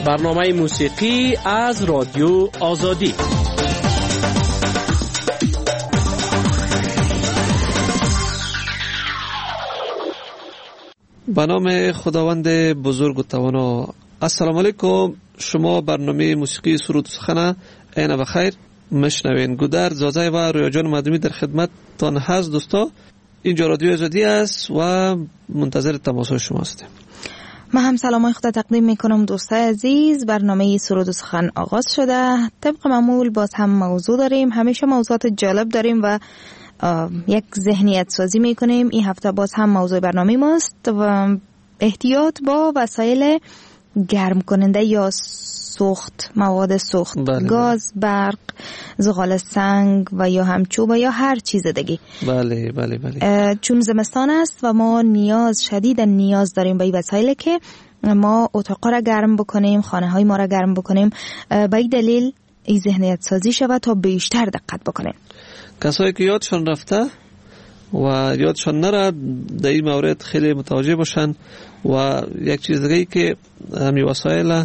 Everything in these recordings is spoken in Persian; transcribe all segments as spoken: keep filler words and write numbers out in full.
برنامه موسیقی از رادیو آزادی. به نام خداوند بزرگ و توانا. السلام علیکم. شما برنامه موسیقی سرود سخن عین بخیر مشنوین. گودر زازای و رویا جان مدمی در خدمت تان هست. دوستا اینجا رادیو آزادی است و منتظر تماس شما هستیم. ما هم سلامای خود تقدیم میکنم دوستای عزیز. برنامه سرود سخن آغاز شده. طبق معمول باز هم موضوع داریم. همیشه موضوعات جالب داریم و یک ذهنیت سازی میکنیم. این هفته باز هم موضوع برنامه ماست و احتیاط با وسایل گرم کننده یا سوخت، مواد سوخت، بله گاز، برق، زغال سنگ و یا هم چوب یا هر چیز دیگه. بله بله بله. چون زمستان است و ما نیاز شدید نیاز داریم به این وسایل که ما اتاق را گرم بکنیم، خانه های ما را گرم بکنیم. به این دلیل این ذهنیت سازی شود تا بیشتر دقت بکنیم. کسایی که یادشان رفته و یادشان نره در این مورد خیلی متوجه باشن. و یک چیز دیگه ای که همی وسایل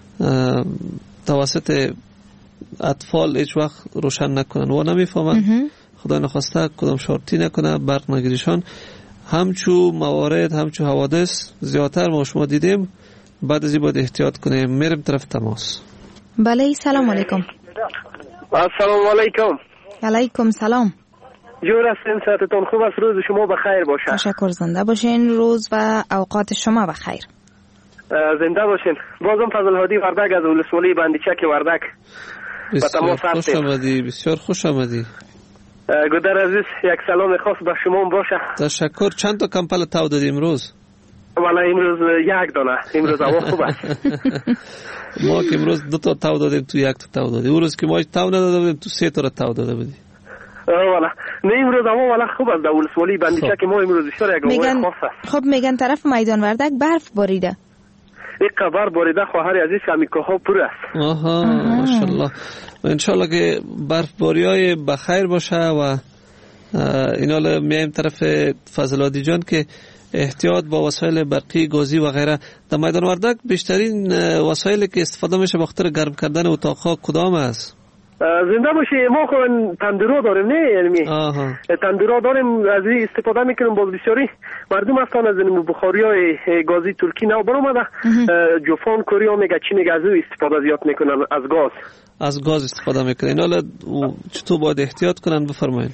توسط اطفال هیچ وقت روشن نکنن و نمیفهمن. خدا نخواسته کدام شارتی نکنه برق نگیریشان. همچو موارد همچو حوادث زیادتر ما شما دیدیم. بعد از این باید احتیاط کنیم. میرم طرف تماس. بله سلام علیکم. السلام علیکم. علیکم سلام. جور هستین؟ صحتتون خوب است؟ روز شما بخیر باشه. تشکر. زنده باشین. روز و اوقات شما بخیر. زنده باشین. بازم فضل هادی وردک از ولسوالی بندیچک وردک. بسیار خوش آمدی. بسیار خوش آمدی. گودر عزیز یک سلام خاص به شما باشه. تشکر. چند تا کمپل تاو دادی امروز؟ والا امروز یک دانه. امروز هوا خوب است. ما که امروز دو تا تاو دادیم تو یک تا تاو دادی. اون روز که ما تاو نداده بودیم تو سه تا تاو داده بودی. والا نه امروز هوا والا خوب است. در ولسوالی بندیچک ما امروز بسیار یک هوا خاص است. خب میگن طرف میدان وردک برف باریده. یک قبر باریده خواهر عزیز که امیکاها پر است. آها ماشاءالله. انشالله که برف باریای بخیر باشه و اینا. میایم طرف فضلادی جان که احتیاط با وسایل برقی، گازی و غیره. در میدان وردک بیشترین وسایلی که استفاده میشه بخاطر گرم کردن اتاق‌ها کدام است؟ زنده باشی. ما خو تندورا داریم نه یعنی تندورا داریم از این استفاده میکنیم. باز بسیاری مردم هستن از این بخاریای گازی ترکی نو برآمده. جوفان کوریا میگه چی میگه از این استفاده زیاد میکنن از گاز. از گاز استفاده میکنن. حالا چطور باید احتیاط کنن بفرمایید.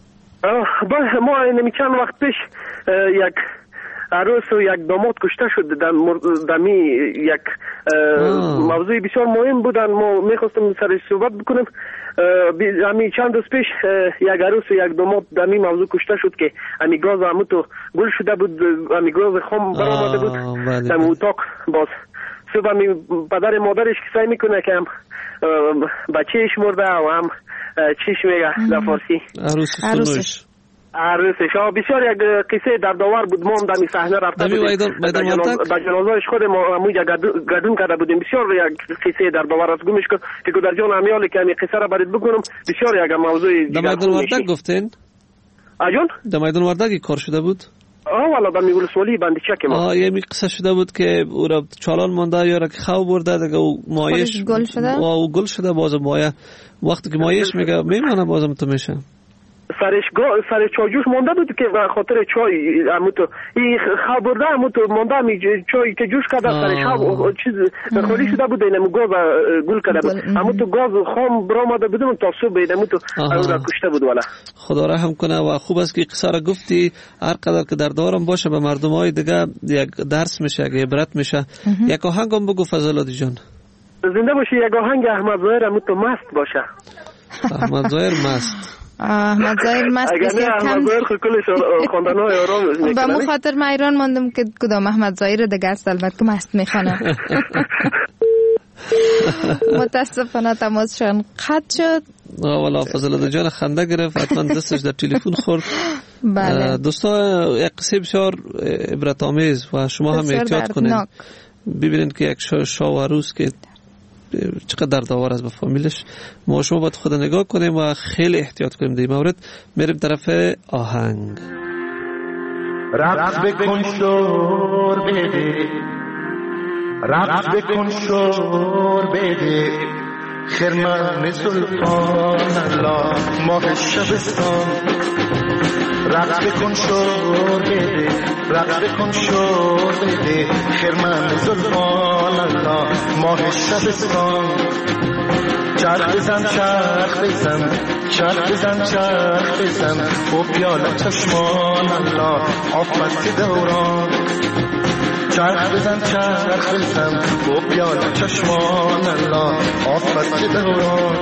ما نمی چند وقت پیش یک عروس و یک داماد کشته شد. دمی یک موضوع بسیار مهم بودن. ما میخواستم سرش صحبت بکنم. امی چند روز پیش یک عروس و یک داماد دمی موضوع کشته شد که امی گاز همو تو گل شده بود. امی گاز خام برآمده بود در اتاق. باز صبح امی پدر مادرش که سعی میکنه که هم بچهش مرده و هم چیش میگه در فارسی عروسش عروسش. بسیار یک قصه دردآور بود. ما هم در این صحنه رفته بودیم به جنازه‌اش خود ما همونجا گردون کرده بودیم. بسیار یک قصه دردآور است. گمش کن که گودر جان امیال که این قصه را برات بگم. بسیار یک موضوع در میدان وردک گفتین؟ آجون در میدان وردک کار شده بود؟ آه والا در ولسوالی بندیچک ما. آه یه می قصه شده بود که او را چالان مانده یا را که خواب برده دیگه او مایش گل شده. و او گل شده. باز مایه وقتی که مایش میگه میمونه بازم تو میشه. سرش گا سرش چاجوش مونده بود که خاطر چای همو تو این خواب برده همو تو مونده می چای که جوش کرده سرش خواب چیز خالی شده بود. اینم گاز گل کرده بود. همو تو گاز خام برآمده بود تا صبح اینم تو اون را کشته بود. والا خدا رحم کنه. و خوب است که قصه را گفتی. هر قدر که در دارم باشه به مردم های دیگه یک درس میشه، یک عبرت میشه. یک آهنگ هم بگو فضلادی جان. زنده باشی. یک آهنگ احمد ظاهر همو تو مست باشه. احمد ظاهر مست. احمد ظاهر مست بسیار کم. احمد ظاهر کلش خواندن‌های آرام میکنه. به مو خاطر من ایران ماندم که کدام احمد ظاهر دیگه است البته که مست میخوانه. متاسفانه تماسشان قطع شد. والا فضل جان خنده گرفت. حتما دستش در تلفن خورد. بله دوستا یک قصه بسیار عبرت آمیز و شما هم احتیاط کنید. ببینید که یک شاه و عروس که چقدر دردآور است به فامیلش. ما شما باید خود نگاه کنیم و خیلی احتیاط کنیم در این مورد. میریم طرف آهنگ. رقص بکن شور بده رقص بکن شور بده خرمن زلفان الله ماه شبستان رقص بکن شور بده رقص بکن شور بده خرمن زلفان الله ماه شبستان چرخ بزن چرخ بزن چرخ بزن چرخ بزن و پیاله چشمان الله آفت دوران چرخ بزن چرخ بزن و پیاله چشمان الله آفت دوران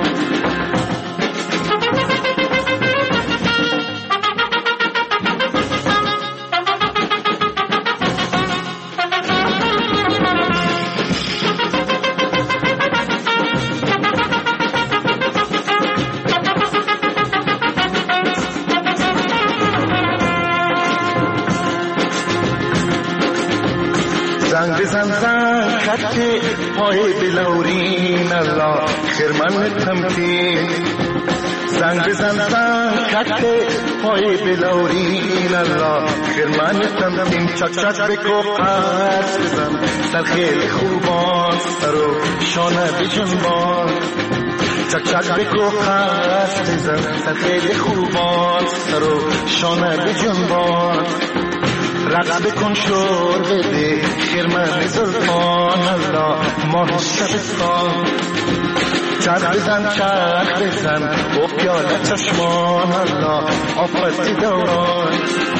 زنگ بزن زنگ خط پای بلورین الله خرمن تمکین زنگ بزن زنگ خط پای بلورین الله خرمن تمکین چک چک بکو قرص بزن سر خیلی خوبان سر و شانه بجنبان چک چک بکو قرص بزن سر خیلی خوبان سر و شانه بجنبان رقص بکن شور بده خرمن زلفان الله ماه شبستان چرخ بزن چرخ بزن و پیاله چشمان الله آفت دوران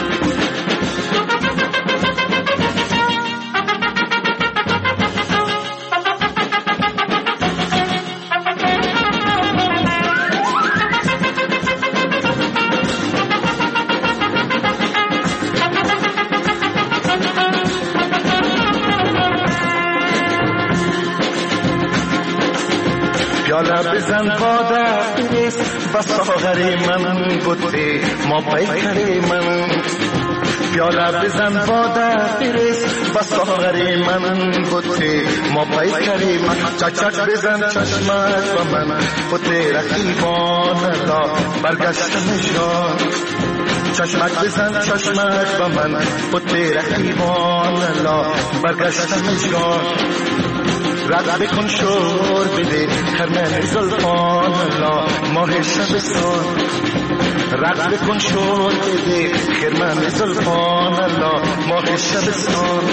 پیاله بزن باده بریز بس ساغر من بوده ما پیکر من پیاله بزن باده بریز بس ساغر من بوده ما پیکر من چک چک بزن چشمت و من بوده رقیبان الله برگشتن جان چشمک بزن چشمک و من بوده رقیبان الله برگشتن جان رقص بکن شور بده خرمن زلفان الله ماه شبستان رقص بکن شور بده خرمن زلفان الله ماه شبستان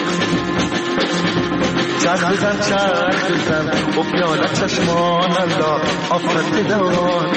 چرخ بزن چرخ بزن و پیاله چشمان الله آفت دوران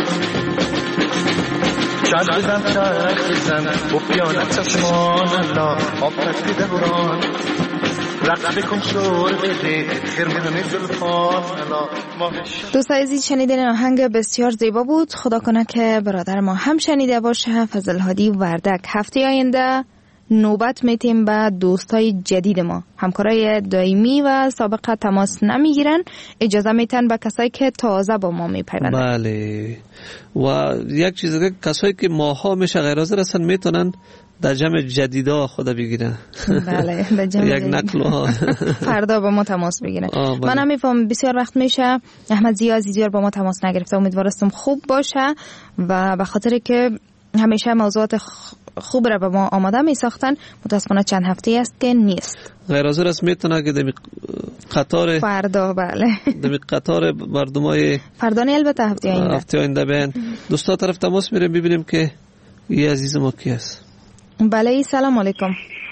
چرخ بزن چرخ بزن و پیاله چشمان الله آفت دوران رقص بکن شور بده خرمن زلفان الله ماه دوستان عزیز شنیدن آهنگ بسیار زیبا بود. خدا کنه که برادر ما هم شنیده باشه. فضل هادی وردک. هفته آینده نوبت میتیم به دوستای جدید ما، همکارای دائمی و سابقه تماس نمیگیرن، اجازه میتن به کسایی که تازه با ما میپیوندن. بله. و یک چیز دیگه، کسایی که ماها میشه غیر حاضر هستن میتونن در جمع جدیدا خدا بگیرن. بله در جمع یک نقل ها فردا با ما تماس بگیرن. من هم میفهم بسیار وقت میشه احمد زیا عزیزیار با ما تماس نگرفته. امیدوارستم خوب باشه و به خاطر که همیشه موضوعات خوب را به ما آماده می ساختن، متاسفانه چند هفته است که نیست. غیر حاضر است میتونه که دمی قطار فردا بله دمی قطار مردمای فردا نه البته هفته آینده هفته آینده بیان دوستا طرف تماس میریم ببینیم که یه عزیز ما کی است. بله سلام علیکم.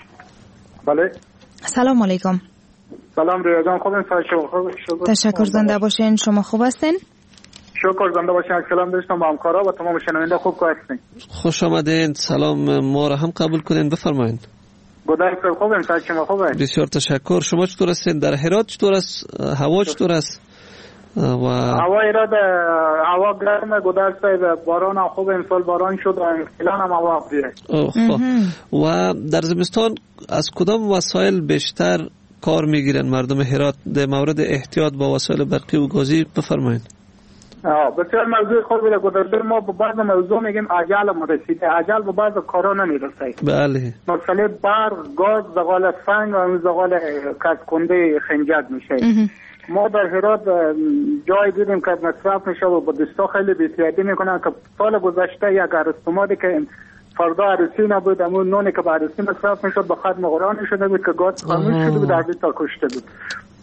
بله سلام علیکم. سلام ریا جان، خوبین؟ خوب تشکر، زنده باشین. شما خوب هستین؟ شکر، زنده باشین. سلام داشتم با همکارا و تمام شنونده خوب هستین. خوش آمدین. سلام ما را هم قبول کنین، بفرمایید. گودای صاحب خوبین؟ صحت شما خوبه؟ بسیار تشکر. شما چطور هستین؟ در هرات چطور است؟ هوا چطور است؟ و هوا ایراد هوا گرمه گودای صاحب، باران خوب امسال باران شد و فعلا هم هوا خوبه. و در زمستان از کدام وسایل بیشتر کار میگیرن مردم هرات در مورد احتیاط با وسایل برقی و گازی؟ بفرمایید. بسیار موضوع خوب بوده گذاشته. ما با بعض موضوع میگیم عجل ما رسیده، عجل با بعض کارا نمیرسه. بله. مثلا برق، گاز، زغال سنگ و زغال کج کنده خنجر میشه. ما در هرات جای دیدیم که مصرف میشه و با دوستا خیلی بی‌احتیاطی میکنن که سال گذشته یک عروسیمادی که فردا عروسی نبود، همون نونی که به عروسی مصرف میشد به خدمت قرآن شده بود که گاز خاموش شده بود، در بیتا کشته بود.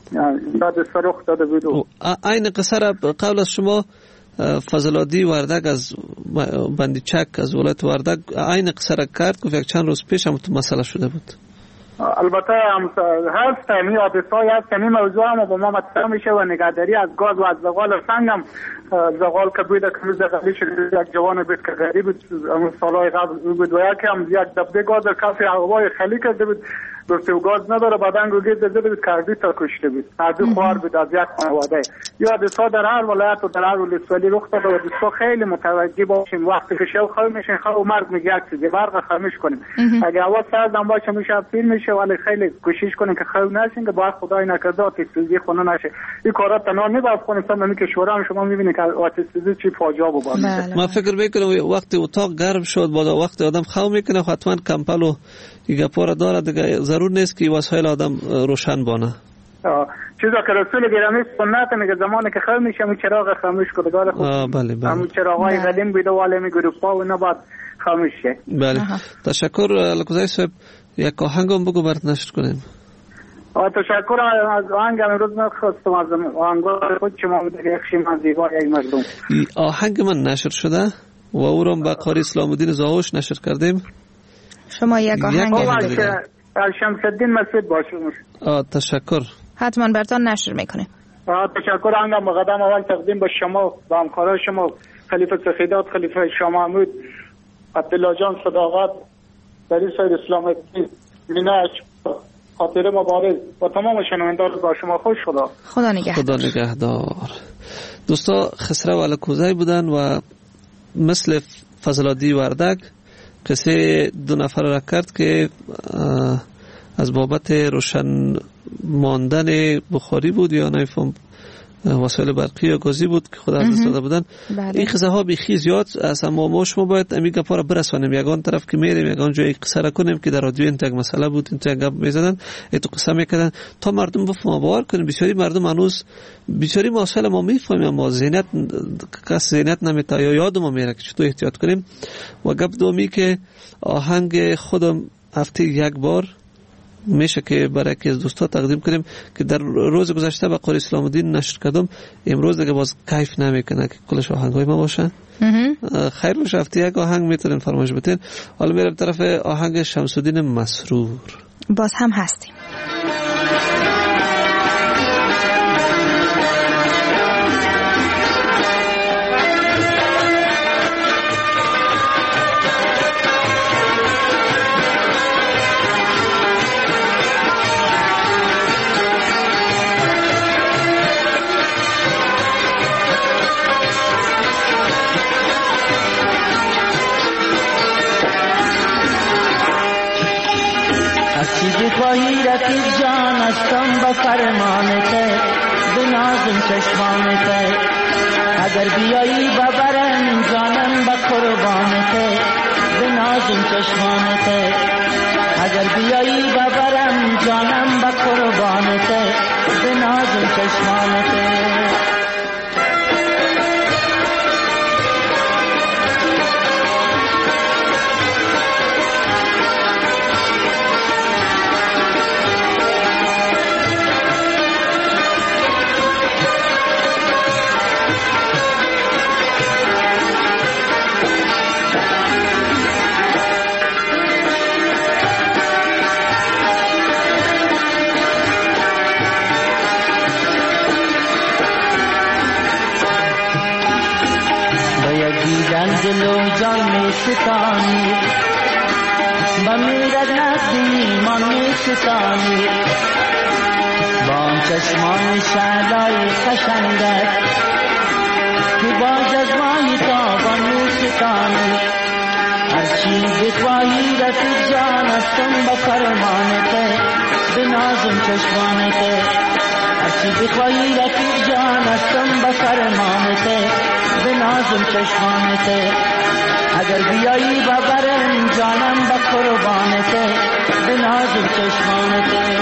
داد سرخ داده بود. این قصه را قبل از شما فضلادی وردگ از بندیچک از ولایت وردگ این قصه را کرد که یک چند روز پیش هم تو مسئله شده بود. البته هم هست می حادثه‌ای هست که این موضوع هم با ما مطرح میشه و نگهداری از گاز و از زغال سنگ هم زغال که بود که زغالی شده یک جوان بود که غریب بود سالهای قبل بود و یکی هم یک دبه گاز در کف هوای خالی کرده بود گفته و گاز نداره بعدن گوگید زده بود کردی تا کشته بود هردو خوار بود از یک خانواده. یا حادثه در هر ولایت و در هر ولسوالی رخ داده و دوستا خیلی متوجه باشیم وقتی که شو خواهی میشین خواه و مرگ میگه یک چیزی برق خاموش کنیم اگه هوا سرد هم باشه میشه پیر میشه ولی خیلی کوشش کنیم که خواه نشین که باید خدای نکرده آتش سوزی خونه نشه. این کارا تنها نیست افغانستان نمی که شورا هم شما میبینید که آتش سوزی چی فاجعه بود. ما فکر میکنم وقتی اتاق گرم شد بعد وقتی آدم خواه میکنه حتما کمپل و گپا داره دیگه ضرور نیست که وسایل آدم روشن بانه. چیزا که رسول گرامی سنت میگه زمانی که خواهی میشه همون چراغ خاموش کنه داره خوب بله بله همون چراغای قدیم بیده واله می گروپا و نباید خاموش شه. بله تشکر لکوزای صاحب یک آهنگ هم بگو برات نشر کنیم. تشکر از آهنگ امروز نخواستم از آهنگ خود شما بوده یک شیما زیبا یک مردم. آهنگ من نشر شده و او رو با قاری اسلام الدین زاوش نشر کردیم. شما یک آهنگ از شمس الدین مسعود باشید. تشکر. حتما براتون نشر میکنه. تشکر آهنگم مقدم اول تقدیم به شما و همکارای شما خلیفه سخیدات خلیفه شاه محمود عبدالله جان صداقت رئیس اسلام الدین میناش خاطر مبارز و تمام شنوندگان با شما خوش خدا. خدا نگهدار. خدا نگهدار. دوستا خسرو الکوزی بودن و مثل فضلادی وردگ قصه دو نفر را کرد که از بابت روشن ماندن بخاری بود یا نمیفهم وسایل برقی یا گازی بود که خدا از دست داده بودن. بله. این قصه ها بیخی زیاد است اما ما شما باید امی گپا را برسانیم یگان طرف که میریم یگان جایی قصه را کنیم که در رادیو این تک مسئله بود این تک گپ میزدن ایتو قصه میکردن تا مردم بفهمن باور کنیم. بسیاری مردم هنوز بسیاری مسائل ما میفهمیم اما ذهنیت کس ذهنیت نمیتا یا یاد ما میره که چطور احتیاط کنیم. و گپ دومی که آهنگ خودم هفته یک بار میشه که برای که از دوستا تقدیم کنیم که در روز گذشته به قاری اسلام الدین نشر کردم امروز دیگه باز کیف نمیکنه که کلش آهنگای ما باشن. خیر باشه هفته یک آهنگ میتونین فرمایش بتین. حالا میرم طرف آهنگ شمس الدین مسرور باز هم هستیم. خواهی رفیق جان هستم با فرمانت به نازم چشمانت اگر بیایی ببرم جانم با قربانت به نازم چشمانت اگر بیایی ببرم جانم با قربانت به نازم چشمانت. دلو جان می ستانی با میرد نزدی ایمان می ستانی با چشمان شعلای خشنگت که با جزمانی تابان می ستانی هرچی بخواهی رفیق جان هستم با فرمانت به نازم چشمانت هرچی بخواهی رفیق جان هستم با فرمانت به نازم چشمانت اگر بیایی ببرم جانم با قربانت به نازم چشمانت.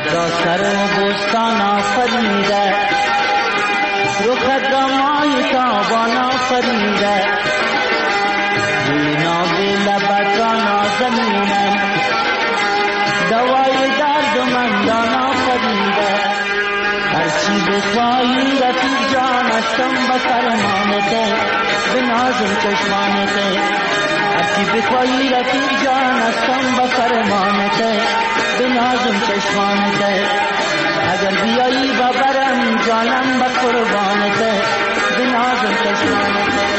را سر بستان آفریده رخت را مای تابان آفریده بینا به لبت را نازنینم دوای درد و مندان آفریده هرچی بخواهی رفیق جان هستم به فرمانته به نازم چشمانته هرچی بخواهی رفیق جان هستم به فرمانته به نازم چشمانته اگر بیایی ببرم جانم به قربانته به نازم چشمانته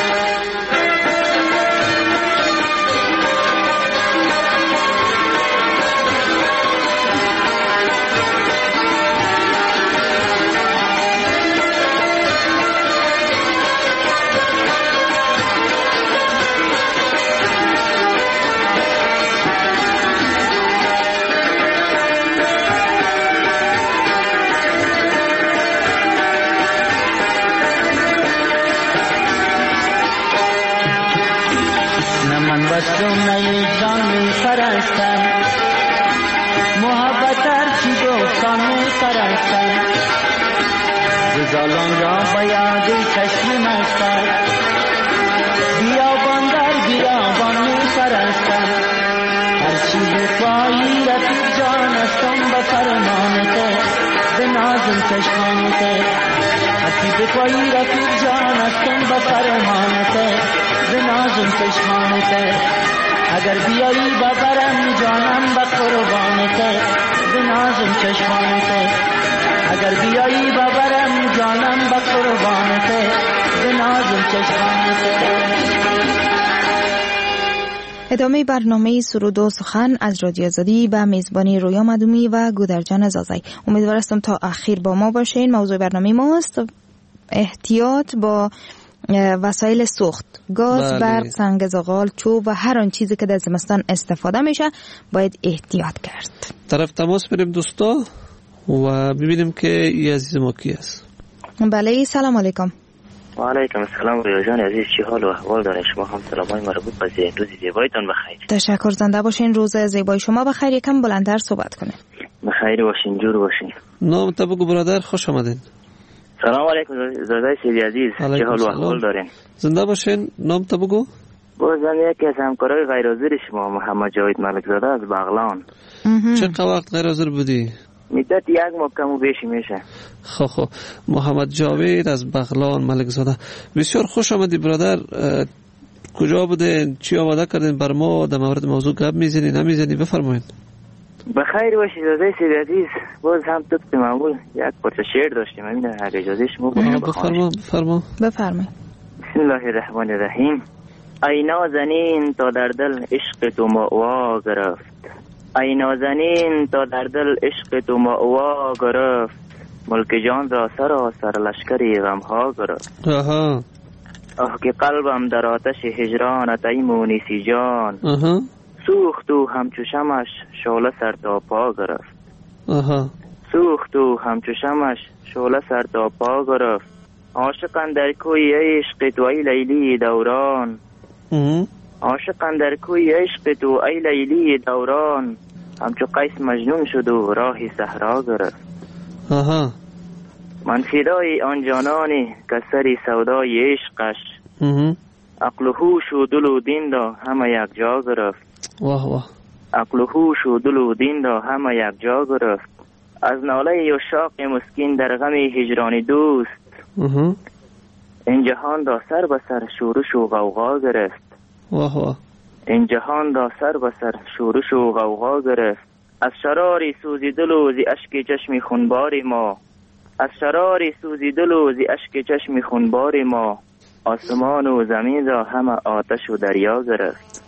بستم نی جان می پرستم محبت هرچی گفتم می پرستم گزالان را به یاد چشم مستم بیابان در بیابان می پرستم هرچی بخواهی رفیق جان هستم به فرمانته به نازم چشمانته هرچی بخواهی رفیق جان هستم به فرمانته به نازم چشمانته اگر بیایی ببرم جانم به قربانته به نازم چشمانته اگر بیایی ببرم جانم به قربانته به نازم چشمانته. ادامه برنامه سرود و سخن از رادیو آزادی به میزبانی رویا مدومی و گودرجان زازای. امیدوارم تا اخیر با ما باشین. موضوع برنامه ماست احتیاط با وسایل سوخت، گاز، برق، سنگ زغال، چوب و هر آن چیزی که در زمستان استفاده میشه باید احتیاط کرد. طرف تماس بریم دوستا و ببینیم که ای عزیز ما کی است. بله سلام علیکم. و علیکم السلام رویا جان عزیز، چی حال و احوال داره؟ شما هم سلامای مربوط به روز زیبایتان بخیر. تشکر، زنده باشین. روز زیبای شما بخیر. یکم بلندتر صحبت کنین. بخیر باشین، جور باشین. نام تا بگو برادر، خوش آمدین. سلام علیکم زادای سیدی عزیز، چه حال و احوال دارین؟ زنده باشین. نام تا بگو. بازم یکی از همکارای غیر حاضر شما محمد جاوید ملک زاده از بغلان. چه وقت غیر حاضر بودی؟ مدت یک ماه کم و بیش میشه. خب خب محمد جاوید از بغلان ملک زاده، بسیار خوش آمدی برادر. کجا بودین؟ چی آماده کردین بر ما؟ در مورد موضوع گپ میزنی نمیزنی؟ بفرمایید. بخیر باشید زادای سیدی عزیز. باز هم طبق معمول یک پارچه شعر داشتیم، همین اگه اجازه شما بخونم. بفرما بفرما بفرمایید. بسم الله الرحمن الرحیم. ای نازنین تا در دل عشق تو مأوا گرفت، ای نازنین تا در دل عشق تو مأوا گرفت، ملک جان را سرا سر لشکری غمها گرفت. آها. آه که قلبم در آتش هجرانت ای مونسی جان، آها. سوخت و همچو شمش شعله سر تا پا گرفت. آها. سوخت و همچو شمش شعله سر تا پا گرفت، عاشقان در کوی عشق تو ای لیلی دوران، عاشقان در کوی عشق تو ای لیلی دوران، همچو قیس مجنون شد و راهی صحرا گرفت. آها. من فدای آن جانانی که سری سودای عشقش، عقل و هوش و دل و دین را همه یک جا گرفت. واه واه. عقل و هوش و دل و دین را همه یک جا گرفت، از ناله عشاق مسکین در غم هجران دوست، این جهان را سر به سر شورش و غوغا گرفت. واه واه. این جهان را سر به سر شورش و غوغا گرفت، از شراری سوزی دل و زی اشک چشم خونبار ما، از شراری سوزی دل و زی اشک چشم خونبار ما، آسمان و زمین را همه آتش و دریا گرفت.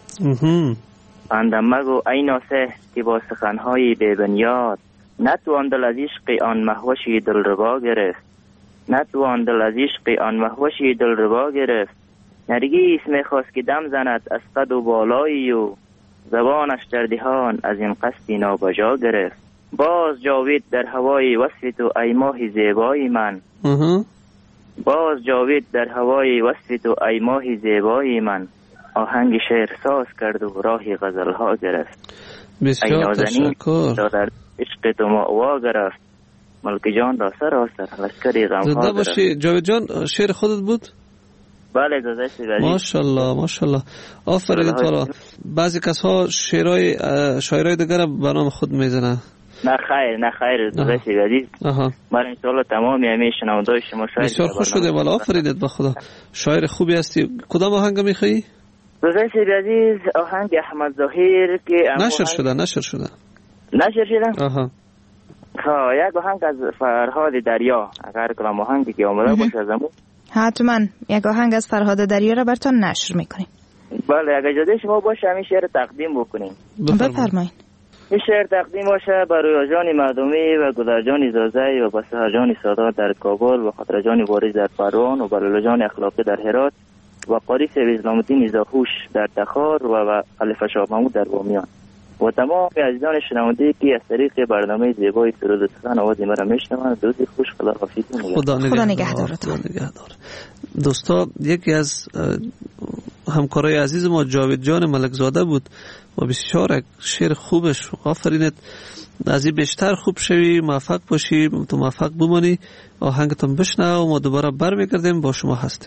اندم مگو ای ناسه که با سخنهای ببنیاد، نتوان دل از عشق آن مهوشی دلربا گرفت، نتوان دل از عشق آن مهوشی دلربا گرفت، نرگیس میخواست که دم زند از قد و بالایی و زبانش در دهان از این قصدی نابجا گرفت. باز جاوید در هوای وصف تو ای ماه زیبای من، باز جاوید در هوای وصف تو ای ماه زیبای من، آهنگ شعر ساز کرد و راهی غزلها گرفت. بسیار تشکر. عشق تو ما وا گرفت ملک جان را سر آسر لشکری غم ها زنده باشی. جاوید جان شعر خودت بود؟ بله داده سیدی. ماشاءالله ماشاءالله آفرین تعالی. بعضی کسا شعرهای شاعرای دیگر به نام خود میزنه. نه خیر نه خیر داده سیدی. من انشالله تمامی همه شنوندای شما شاعر بسیار خوش شده. والا آفرینت به خدا، شاعر خوبی هستی. کدام آهنگ میخوایی؟ داده سیدی آهنگ احمد ظاهر که نشر شده نشر شده نشر شده آها ها یک آهنگ از فرهاد دریا، اگر کلام آهنگی که آمده باشه از امون حتما یک آهنگ از فرهاد دریا را براتون نشر میکنیم. بله اگر اجازه شما باشه همین شعر تقدیم بکنیم. بفرمایید. این شعر تقدیم باشه برای جان مردمی و گذر جان زازی و بسهر جان سادات در کابل و خاطر جان وارث در پروان و بلال جان اخلاقی در هرات و قاری سیب اسلام الدین زاهوش در تخار و خلیفه شاه محمود در بامیان و تمام عزیزان شنونده که از طریق برنامه زیبای سرود سخن آواز مرا میشنوند. روزی خوش، خدا حافظ. خدا نگهدارتون. دوستا یکی از همکارای عزیز ما جاوید جان ملکزاده بود و بسیار شعر خوبش. آفرینت، از این بیشتر خوب شوی، موفق باشی، تو موفق بمانی. آهنگتون بشنو و ما دوباره برمیگردیم با شما هستیم.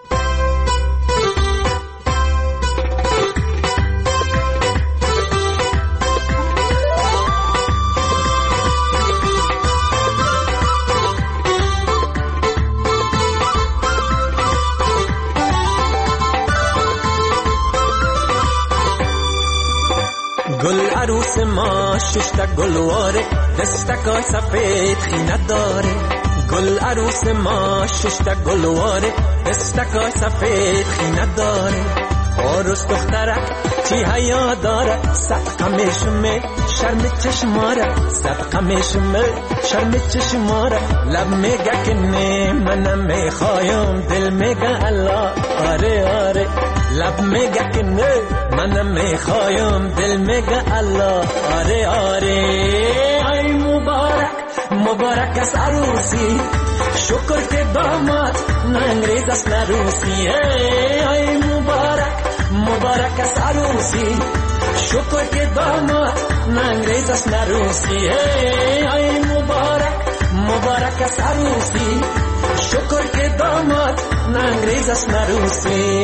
گل عروس ما ششتا گلواره دستکای سفید خینه داره. گل عروس ما ششتا گلواره دستکای سفید خینه داره. عروس دخترک چی حیا داره، صدقه میشمه شرم چشماره، صدقه میشمه شرم چشماره. لب میگه که نه منم میخوایم، دل میگه الله آره آره. لب میگه که نه منم میخوایم، دل میگه الله آره آره. ای مبارک مبارک است عروسی، شکر که داماد نه انگریز است نه روسی. ای مبارک مبارک است عروسی، شکر که داماد نه انگریز است نه روسی. ای مبارک مبارک است عروسی، شکر که داماد نه انگریز است نه روسی.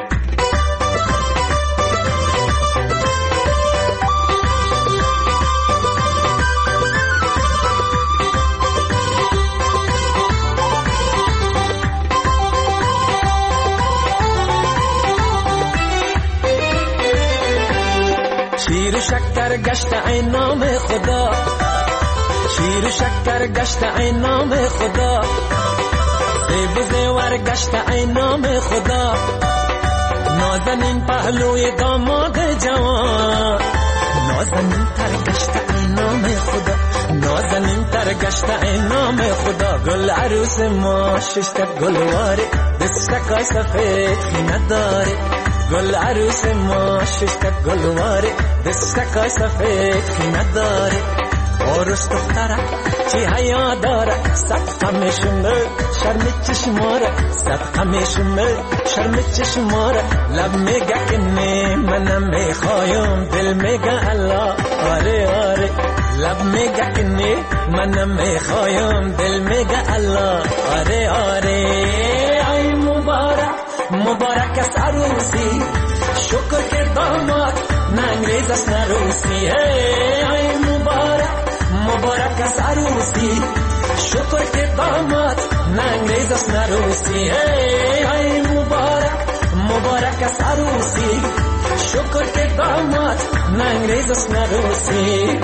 شیر و شکر گشت ای نام خدا، شیر و شکر گشت ای نام خدا. سیب و زیور گشت ای نام خدا. نازنین پهلوی داماد جوان، نازنین تر گشت ای نام خدا، نازنین تر گشت ای نام خدا. گل عروس ما ششتا گلواره دستکای سفید خینه داره. گل عروس ما ششتا گلواره دستکای سفید خینه داره. عروس دخترک چی حیا داره، صدقه میشمه شرم چشماره، صدقه میشمه شرم چشماره. لب میگه که نه منم میخوایم، دل میگه الله آره آره. لب میگه که نه منم میخوایم، دل میگه الله آره آره. ای مبارک مبارک است عروسی، شکر که داماد نه انگریز است نه روسی. ای مبارک مبارک است عروسی، شکر که داماد نه انگریز است نه روسی. ای مبارک مبارک است عروسی، شکر که داماد نه انگریز است نه روسی.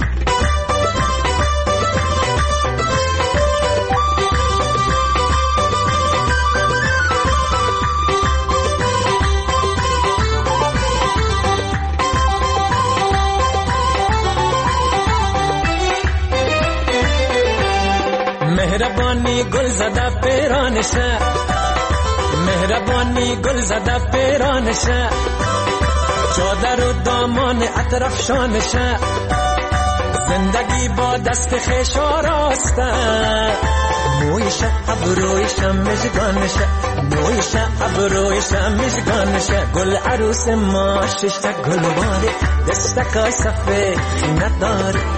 مهربانی گل زده پیرانشه، مهربانی گل زده پیرانشه. چادر و دامان اطراف شانشه، زندگی با دست خویش آراسته. مویشه ابرویشه مژگانشه، مویشه ابرویشه مژگانشه. گل عروس ما ششتا گلواره دستکای سفید خینه داره.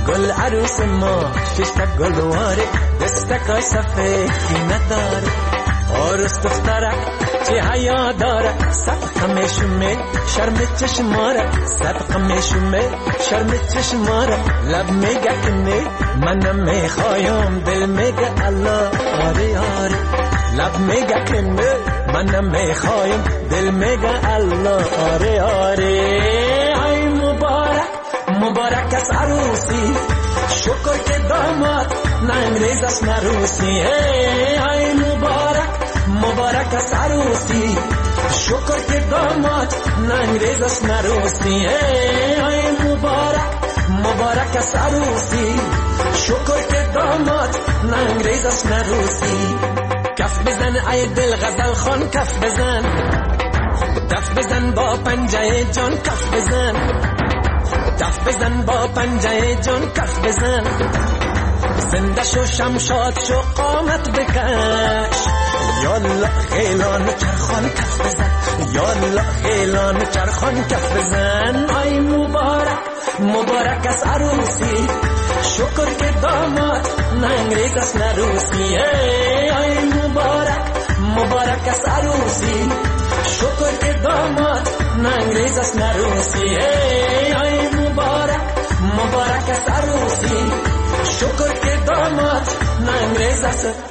گل عروس ما شش تا گلواره دستکای سفیدی نداره آرس دخترک چه حیا داره صدقه میشومه شرم چشماره صدقه میشومه شرم چشماره لب میگه که نه منم میخوایم دل میگه الله آره آره لب میگه که نه منم میخوایم دل میگه الله آره آره ای مبارک مبارک از عروسی شکر که داماد ننگریز است نروسی ای مبارک مبارک است عروسی شکر که داماد ننگریز است نروسی ای مبارک مبارک است عروسی شکر که داماد ننگریز است نروسی کف بزن ای دل غزل خان کف بزن کف بزن با پنجه جان کف بزن کف بزن با پنجه جان کف بزن زنده شو شمشاد شو قامت بکش یالا خیلان چرخان کف بزن یالا خیلان چرخان کف بزن ای مبارک مبارک از عروسی شکر که داماد ننگریز است نروسی ای مبارک مبارک از عروسی شکر که داماد ننگریز است نروسی ای مبارک مبارک است عروسی شکر که داماد ننگریز است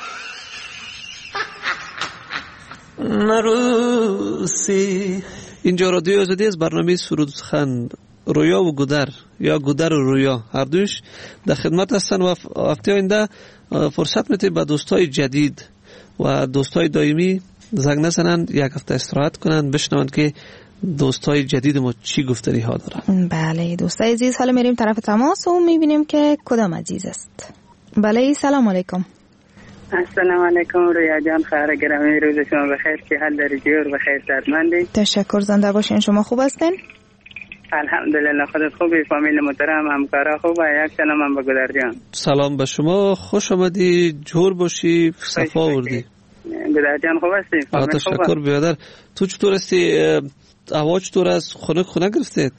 نروسی. اینجا رادیو آزادی از برنامه سرود سخن رویا و گودر یا گودر و رویا هر دوش در خدمت هستن و هفته آینده فرصت میده به دوستای جدید و دوستای دائمی زنگ نزنند یک هفته استراحت کنند بشنوند که دوستای جدید ما چی گفتنی ها دارن. بله دوستای عزیز حالا میریم طرف تماس و میبینیم که کدام عزیز است. بله سلام علیکم. السلام علیکم رویا جان خیر گرامی روز شما بخیر چه حال داری جور بخیر سلامتی تشکر زنده باشین شما خوب هستین الحمدلله خودت خوبی فامیل محترم همکارا خوبه یک سلام هم به گودر جان سلام به شما خوش آمدی جور باشی صفا آوردی گودر جان خوب هستی فامیل تشکر بیادر تو چطور هستی هوا چطور است خنک خنک گرفتید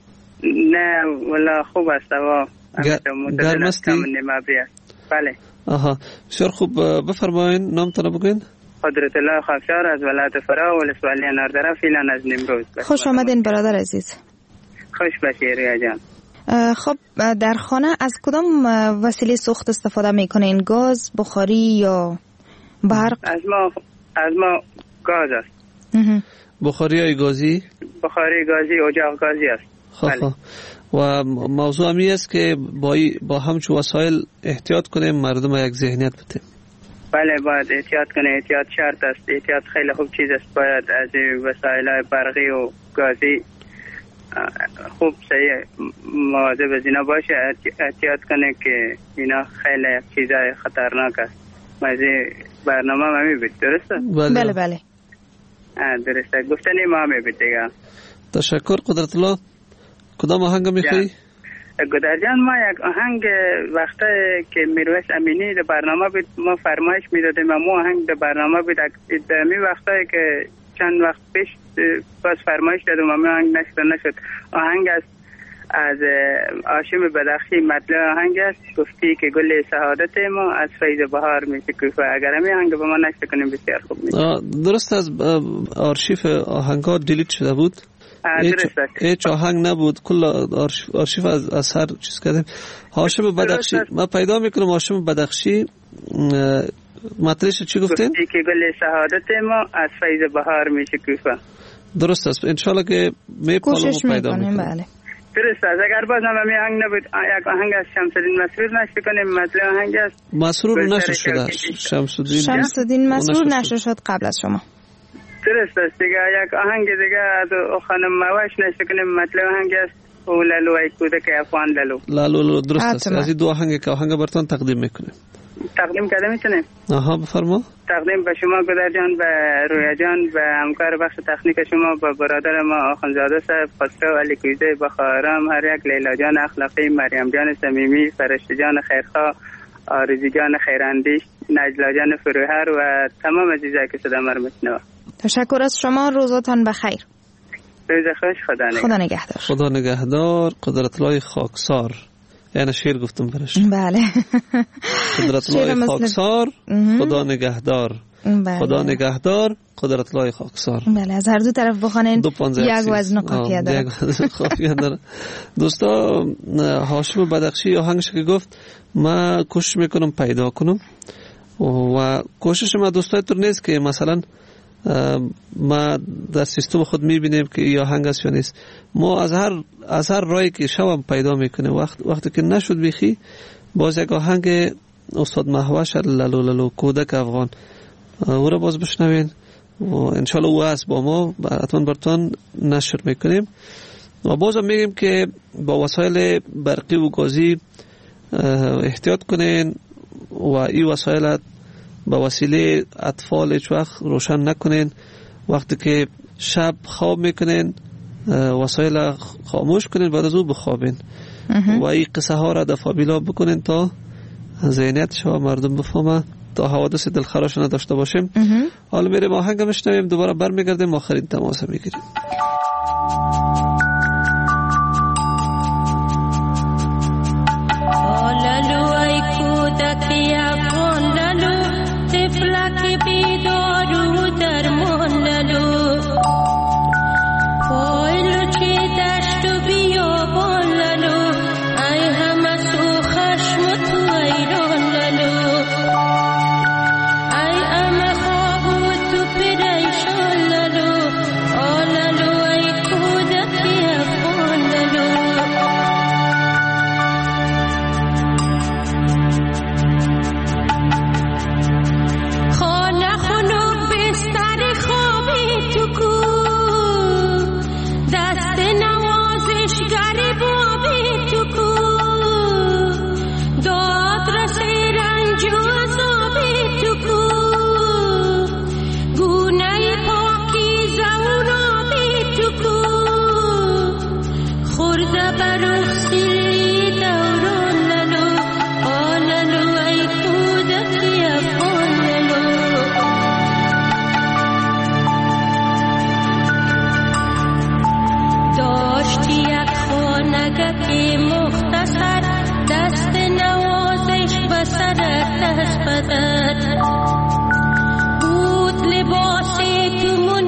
نه والا خوب است هوا گرم هستی بله آها بسیار خوب بفرمایین نامتان بگوین قدرت الله خافشار از ولایت فرا ولسوالی ناردره فیلان از نمروز خوش آمدین برادر عزیز خوش باشی ریا جان خب در خانه از کدام وسیله سوخت استفاده میکنین گاز بخاری یا برق از ما از ما گاز است بخاری یا گازی بخاری گازی اجاق گازی است خب و موضوع همی است که با, با همچون وسایل احتیاط کنیم مردم یک ذهنیت بده بله باید احتیاط کنیم احتیاط شرط است احتیاط خیلی خوب چیز است باید از وسایل برقی و گازی خوب صحیح مواظب از اینا باشه احتیاط کنه که اینا خیلی چیزای خطرناک است مزه برنامه ما می بود درسته؟ بله بله درسته گفتنی ما می بود دیگه تشکر قدرت الله کدام آهنگ میخوایی؟ گودر جان ما یک آهنگ وقتی که میرویس امینی در برنامه بود ما فرمایش میدادیم و ما آهنگ در برنامه بود در می وقتی که چند وقت پیش باز فرمایش دادم و ما آهنگ نشد نشد آهنگ است از هاشم بدخشی مطلع آهنگ است گفتی که گل سعادت ما از فیض بهار میشکوفه اگر همی آهنگ به ما نشد کنیم بسیار خوب میشه درست از آرشیف آهنگ‌ها دیلیت شده بود هیچ آهنگ نبود کل آرشیف از اثر چیز کردیم هاشم بدخشی ما پیدا میکنم هاشم بدخشی مطلعش چی گفتین؟ گفتی که گل سعادت ما از فیض بهار میشکوفه درست است انشالله که میپالم و پیدا میکنم بله درست است اگر باز هم همی آهنگ نبود یک آهنگ از شمس‌الدین مسرور نشد کنیم مطلع آهنگ است مسرور نشد شده شمس‌الدین شمس‌الدین مسرور نشد شد قبل از شما درست است دیگه یک آهنگ دیگه از خانم موش نشد کنیم مطلع آهنگ است او لالو ای کودک افغان لالو لالو درست است از این دو آهنگ که آهنگ براتون تقدیم میکنیم تقدیم کرده میتونیم آها بفرما تقدیم به شما گودر جان به رویا جان به همکار بخش تکنیک شما به برادر ما آخوندزاده صاحب خسرو علی کویزه بخارم هر یک لیلا جان اخلاقی مریم جان صمیمی فرشته جان خیرخواه آرزی جان خیراندیش نجلا جان فروهر و تمام عزیزایی که صدا ما رو میشنوند تشکر از شما روزتان بخیر روز خوش خدا نگهدار خدا نگهدار خدا نگهدار قدرت الله خاکسار یعنی شعر گفتم برش. بله. قدرت الله خاکسار خدا نگهدار. بله. خدا نگهدار قدرت الله خاکسار. بله از هر دو طرف بخونین یک وزن قافیه داره. یک وزن قافیه داره. دوستا هاشم بدخشی آهنگش که گفت ما کوشش میکنم پیدا کنم و کوشش ما دوستای تو نیست که مثلا ما در سیستم خود میبینیم که یا آهنگ است یا نیست. ما از هر از هر راهی که شوم پیدا میکنیم. وقت وقتی که نشد بیخی باز یک آهنگ استاد مهوش لالو لالو کودک افغان او را باز بشنوین و انشالله او هست با ما حتما براتون نشر میکنیم. و باز هم میگیم که با وسایل برقی و گازی احتیاط کنین و این وسایل با وسیله اطفال هیچ وقت روشن نکنین. وقتی که شب خواب میکنین وسایل خاموش کنین بعد از او بخوابین و این قصه ها را دفابیلا بکنین تا ذهنیت شما مردم بفهمه تا حوادث دلخراش نداشته باشیم. حالا میریم آهنگ میشنویم دوباره برمیگردیم آخرین تماس میگیریم.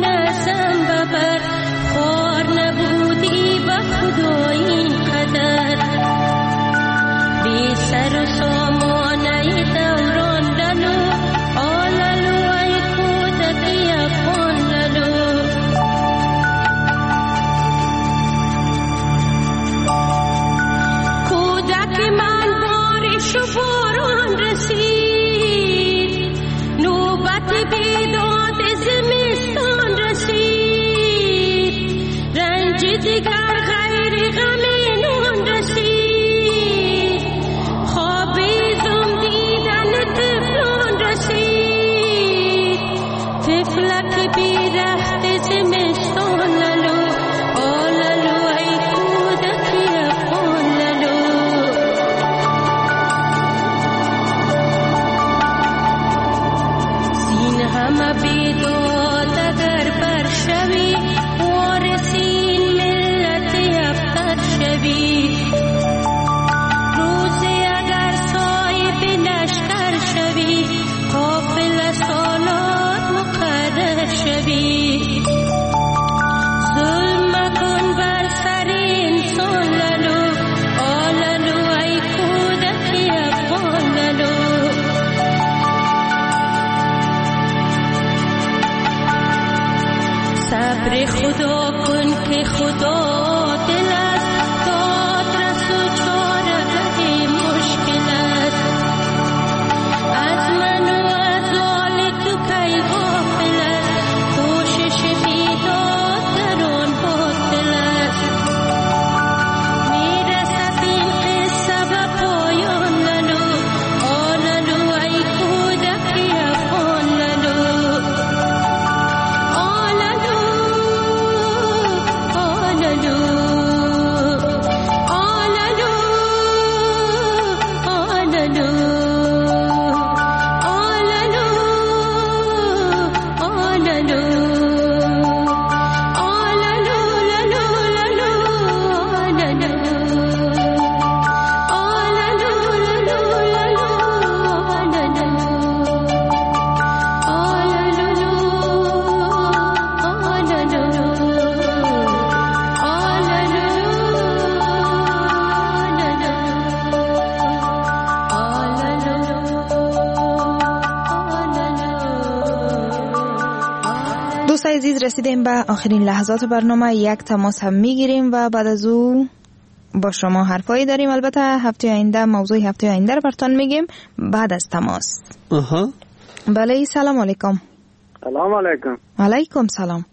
خار نبودی به خدا این قدر رسیدیم به آخرین لحظات برنامه. یک تماس هم میگیریم و بعد از او با شما حرفایی داریم. البته هفته آینده موضوع هفته آینده رو براتون میگیم بعد از تماس. آها. بله سلام علیکم. سلام علیکم. علیکم سلام.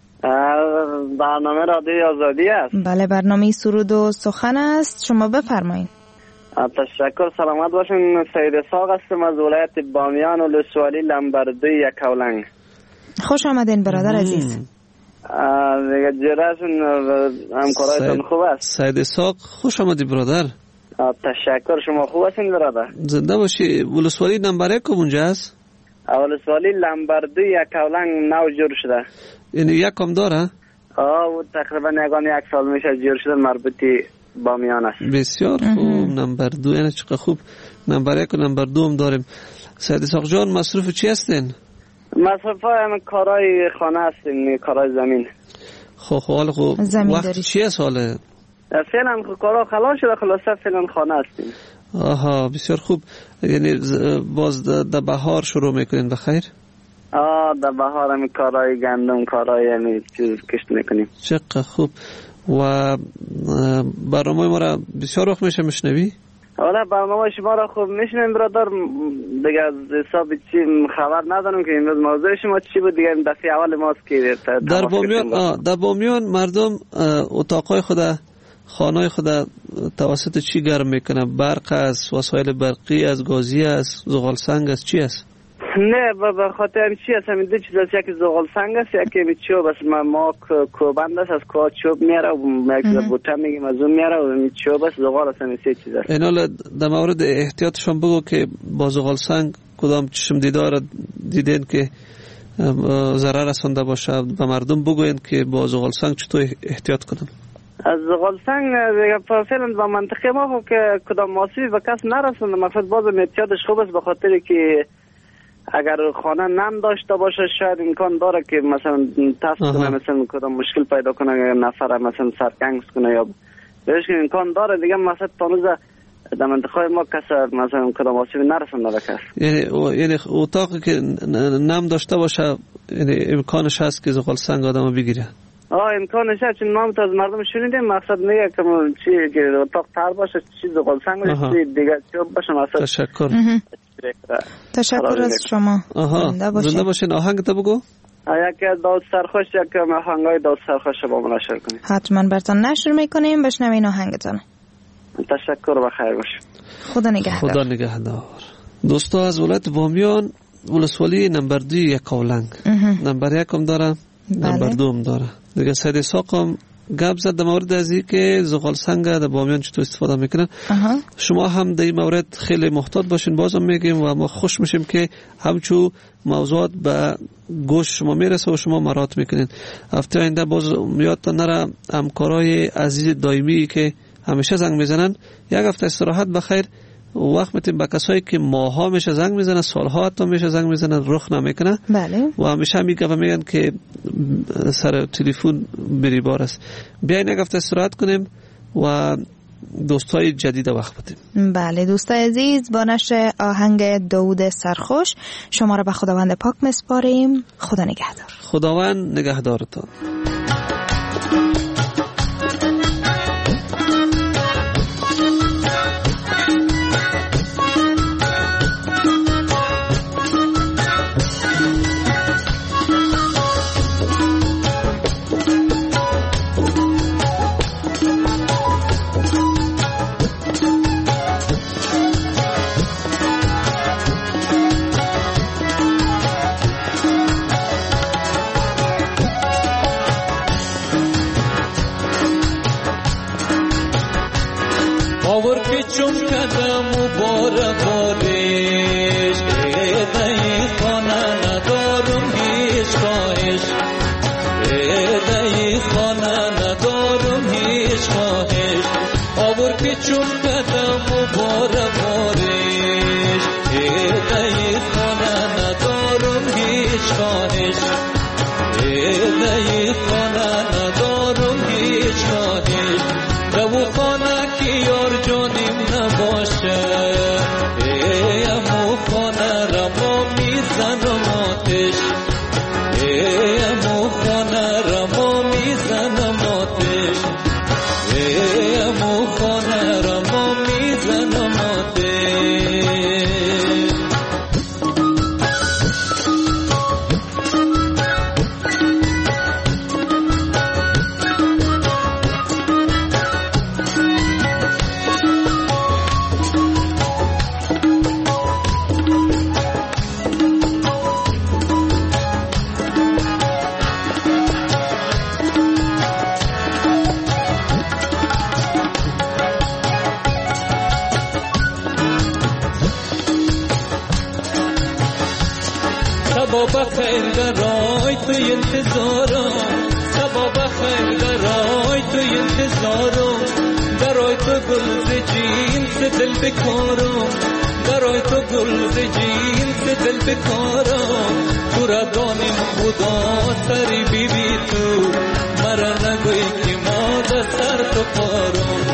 برنامه رادیوی آزادی است؟ بله برنامه سرود و سخن است. شما بفرمایید. تشکر. سلامت باشین. سید اسحاق هستم از ولایت بامیان و ولسوالی لنبردوی یکاولنگ. خوش آمدین برادر عزیز. دیگه جراشون همکارایتون خوب است؟ سید اسحاق خوش آمدی برادر. تشکر. شما خوب هستین برادر؟ زنده باشی. ولسوالی نمبر یک کجا است؟ ولسوالی لنبردوی یکاولنگ نو جور شده. یعنی یک کم داره؟ آه و تقریبا یگان یک سال میشه جور شده، مربوطی بامیان است. بسیار خوب. نمبر دو یعنی چقدر خوب. نمبر یک و نمبر دو هم داریم. سید اسحاق جان مصروف چی هستین؟ مصروف های کارهای خانه هستیم، کارهای زمین. خب حال خوب. وقت چی است حاله؟ فعلا کارها خلاص شده، خلاصه فعلا خانه هستیم. آها بسیار خوب. یعنی باز در بهار شروع میکنین بخیر؟ آه در بهار هم کارهای گندم کارهای همین چیز کشت میکنیم. چقدر خوب. و برنامه ما را بسیار وقت میشه میشنوی؟ حالا برنامه شما را خوب میشنویم برادر. دیگه از حساب چی خبر ندارم که این موضوع شما چی بود. دیگه دفعه اول ماست که در بامیان آه در بامیان مردم اتاقای خود خانه‌های خود توسط چی گرم میکنه؟ برق است، وسایل برقی است، گازی است، زغال سنگ است، چی است؟ نه به خاطر همین چی است، همین دو چیز است. یکی زغال سنگ است، یکی همین چوب است. ما ما کوبند است، از کوه چوب میاره و یک بوته میگیم از اون میاره و همین چوب است، زغال است. همین سه چیز است. اینا در مورد احتیاطشون بگو که با زغال سنگ کدام چشم دیدار دیدین که ضرر رسانده باشه؟ به مردم بگوین که با زغال سنگ چطور احتیاط کنن. از زغال سنگ فعلا با منطقه ما خب که کدام ماسیوی به کس نرسونده. مقصد باز احتیاطش خوب است، به خاطر که اگر خانه نم داشته باشه شاید امکان داره که مثلا تفت کنه، مثلا کدام مشکل پیدا کنه، یا نفر مثلا سرکنگ کنه یا بهش امکان داره. دیگه مثلا تانوز در منطقه ما کس مثلا کدام ماسیوی نرسونده به کس. یعنی یعنی اتاقی که نم داشته باشه یعنی امکانش هست که زغال سنگ آدمو بگیره. آه امکانش هست، چون ما از مردم شنیدیم. مقصد میگه که چی که اتاق تر باشه، چی زغال سنگ باشه، دیگه چوب باشه مثلا. تشکر. تشکر از شما. زنده باشین. زنده باشین. آهنگ تا بگو. یک داود سرخوش، یک آهنگای داود سرخوش با من نشر کنید. حتما براتون نشر میکنیم. بشنوین آهنگتون. تشکر و خیر باشید. خدا نگهدار. خدا نگهدار. دوستا از ولایت بامیان ولسوالی نمبر دو یکاولنگ. نمبر یک هم داره، نمبر دو هم داره. دیگه سید اسحاق هم گپ زد در مورد از این که زغال سنگ در بامیان چطور استفاده میکنن. شما هم در این مورد خیلی محتاط باشین. بازم میگیم و ما خوش میشیم که همچون موضوعات به گوش شما میرسه و شما مرات میکنین. هفته آینده باز یادتان نره همکارای عزیز دائمی که همیشه زنگ میزنن یک هفته استراحت بخیر. وقت میتیم به کسایی که ماها میشه زنگ میزنن، سالها حتی میشه زنگ میزنن، رخ نمیکنه. بله. و همیشه میگه و میگن که سر تلفن بری بار است. بیاین یک هفته استراحت کنیم و دوستای جدید وقت بدیم. بله دوستای عزیز، با نشر آهنگ داود سرخوش شما را به خداوند پاک میسپاریم. خدا نگهدار. خداوند نگهدارتان. باور پیچم کدم و بار بارش ایدهی خانه ندارم هیچ خواهش ایدهی خانه ندارم هیچ خواهش باور پیچم کدم و بار بارش ایدهی خانه ندارم هیچ خواهش ایدهی خانه ندارم هیچ خواهش رو خانه که یار جانیم نباشه ایمو خانه را ما میزنم آتش ایمو خانه سبا بخیر درای تو انتظارم سبا بخیر درای تو انتظارم درای تو گل ز جینس دل بکارم درای تو گل ز جینس دل بکارم تو را دانیم خدا سری بی بی تو مرا نگوی که ما در سر تو پارم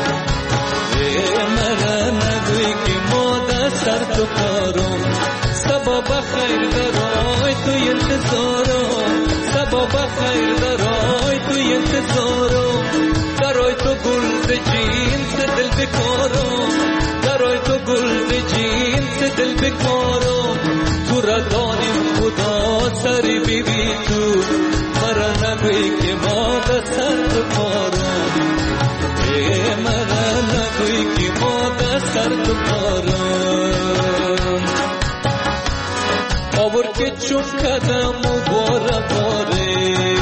مرا نگوی که ما در سر تو پارم سبا بخیر درای تو انتظارم سبا بخیر درای تو انتظارم درای تو گل ز جینس دل بکارم درای تو گل ز جینس دل بکارم تو را دانیم خدا سری بی بی تو مرا نگوی که ما در سر تو پارم مرا نگوی که ما در سر تو پارم آور که چون کدم و باره باره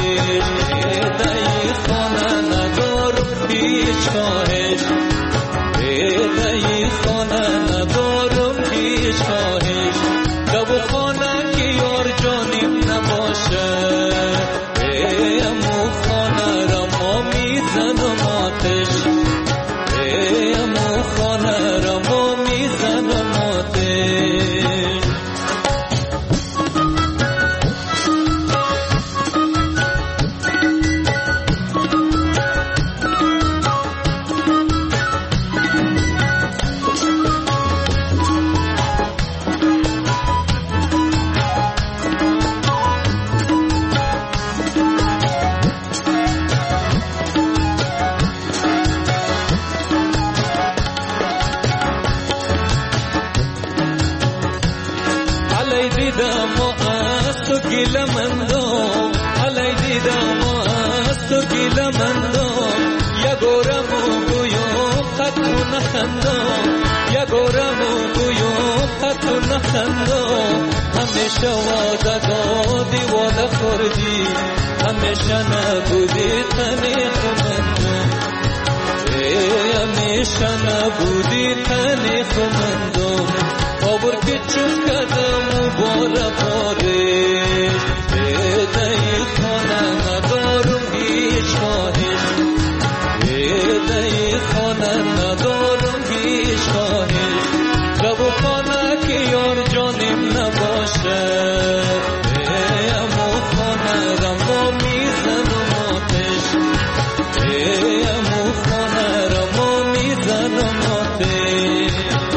دایی خانه ندارم هیچ خواهش دایی خانه ندارم هیچ خواهش دو خانه که یار جانیم نباشه امو خانه را ما میزنم آتش امو خانه را ما میزنم آتش همیشه وعده دادی وعده خوردی همیشه نبودی تنی خمندم همیشه نبودی تنی خمندم آبر که چون کدم و باره بارش دایی خانه ندارم هیچ خواهش دایی خانه ندارم هیچ خواهش رب خانه که یار جانیم نباشه امو خانه را ما میزنم آتش امو خانه را ما میزنم آتش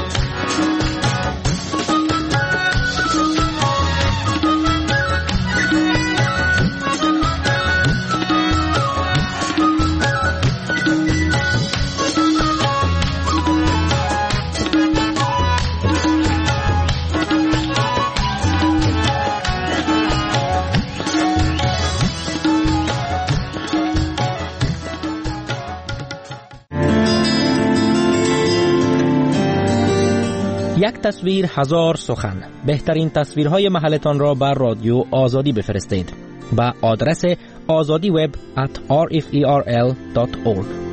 یک تصویر هزار سخن. بهترین تصویرهای محلتان را بر رادیو آزادی بفرستید. با آدرس آزادی وب ات آر اف ای آر ال دات اورگ.